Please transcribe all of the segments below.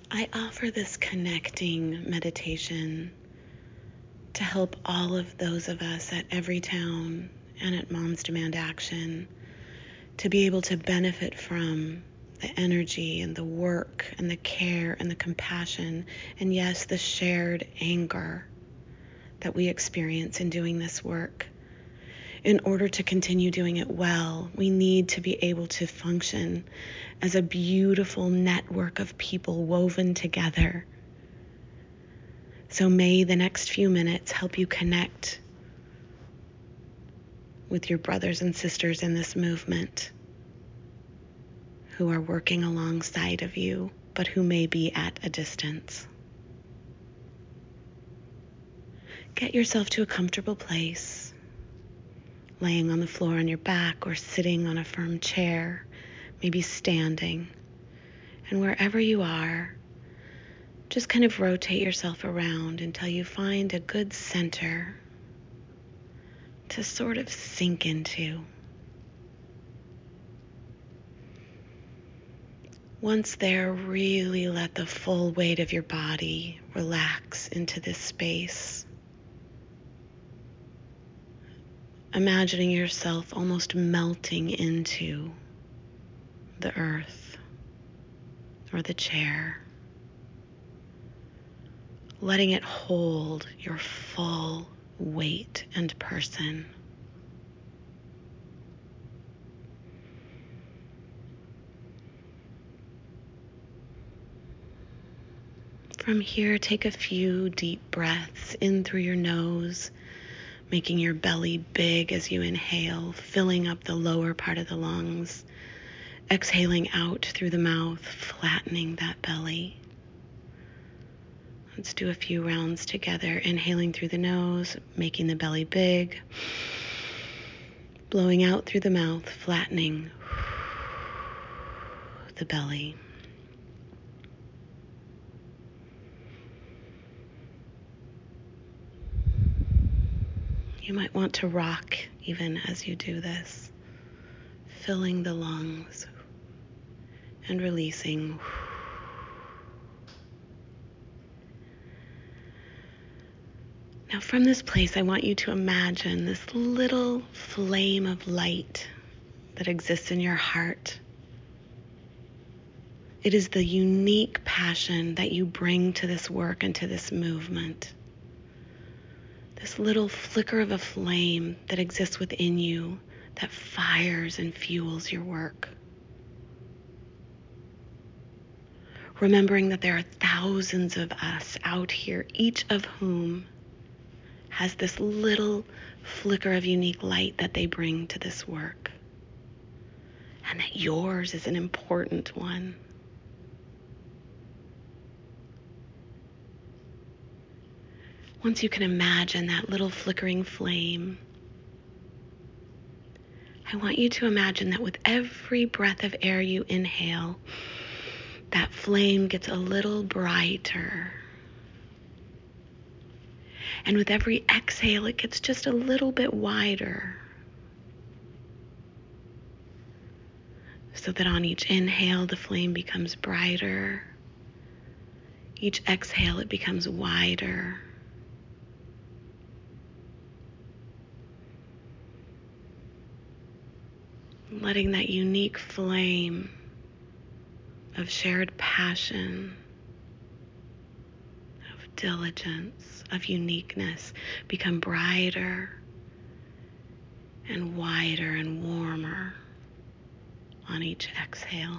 I offer this connecting meditation to help all of those of us at Everytown and at Moms Demand Action to be able to benefit from the energy and the work and the care and the compassion and, yes, the shared anger that we experience in doing this work. In order to continue doing it well, we need to be able to function as a beautiful network of people woven together. So may the next few minutes help you connect with your brothers and sisters in this movement who are working alongside of you, but who may be at a distance. Get yourself to a comfortable place, laying on the floor on your back or sitting on a firm chair, maybe standing. And wherever you are, just kind of rotate yourself around until you find a good center to sort of sink into. Once there, really let the full weight of your body relax into this space. Imagining yourself almost melting into the earth or the chair, letting it hold your full weight and person. From here, take a few deep breaths in through your nose, making your belly big as you inhale, filling up the lower part of the lungs. Exhaling out through the mouth, flattening that belly. Let's do a few rounds together. Inhaling through the nose, making the belly big. Blowing out through the mouth, flattening the belly. You might want to rock even as you do this, filling the lungs and releasing. Now from this place, I want you to imagine this little flame of light that exists in your heart. It is the unique passion that you bring to this work and to this movement. This little flicker of a flame that exists within you that fires and fuels your work. Remembering that there are thousands of us out here, each of whom has this little flicker of unique light that they bring to this work. And that yours is an important one. Once you can imagine that little flickering flame, I want you to imagine that with every breath of air you inhale, that flame gets a little brighter. And with every exhale, it gets just a little bit wider. So that on each inhale, the flame becomes brighter. Each exhale, it becomes wider. Letting that unique flame of shared passion, of diligence, of uniqueness become brighter and wider and warmer on each exhale.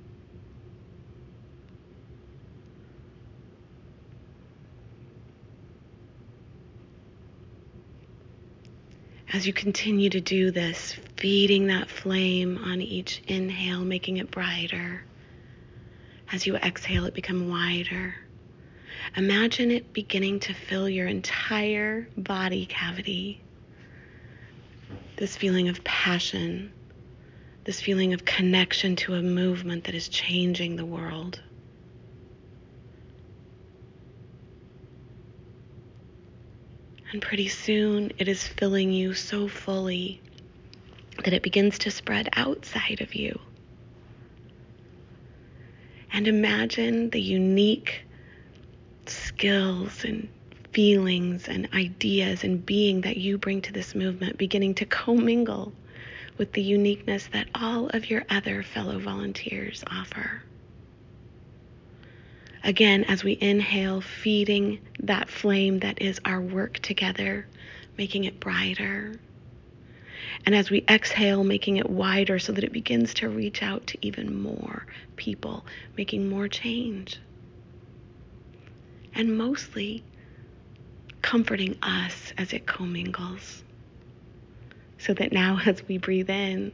As you continue to do this, feeding that flame on each inhale, making it brighter. As you exhale, it becomes wider. Imagine it beginning to fill your entire body cavity. This feeling of passion, this feeling of connection to a movement that is changing the world. And pretty soon it is filling you so fully that it begins to spread outside of you. And imagine the unique skills and feelings and ideas and being that you bring to this movement beginning to commingle with the uniqueness that all of your other fellow volunteers offer. Again, as we inhale, feeding that flame that is our work together, making it brighter. And as we exhale, making it wider so that it begins to reach out to even more people, making more change. And mostly comforting us as it commingles. So that now as we breathe in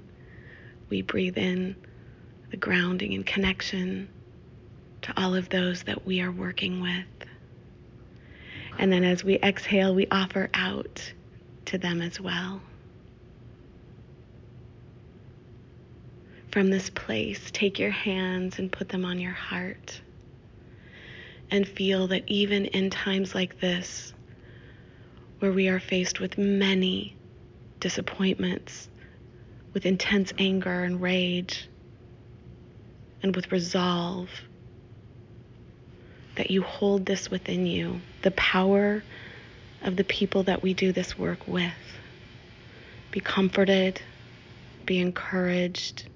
the grounding and connection to all of those that we are working with. And then as we exhale, we offer out to them as well. From this place, take your hands and put them on your heart. And feel that even in times like this, where we are faced with many disappointments, with intense anger and rage, and with resolve, that you hold this within you, the power of the people that we do this work with. Be comforted, be encouraged,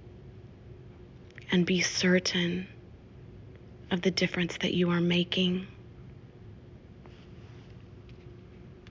and be certain of the difference that you are making.